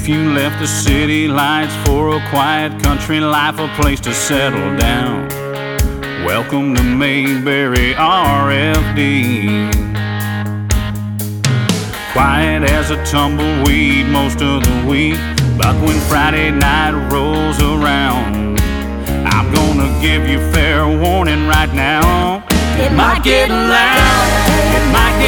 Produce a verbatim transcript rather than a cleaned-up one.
If you left the city lights for a quiet country life, a place to settle down, welcome to Mayberry R F D. Quiet as a tumbleweed most of the week, but when Friday night rolls around, I'm gonna give you fair warning right now. It might get loud, it might get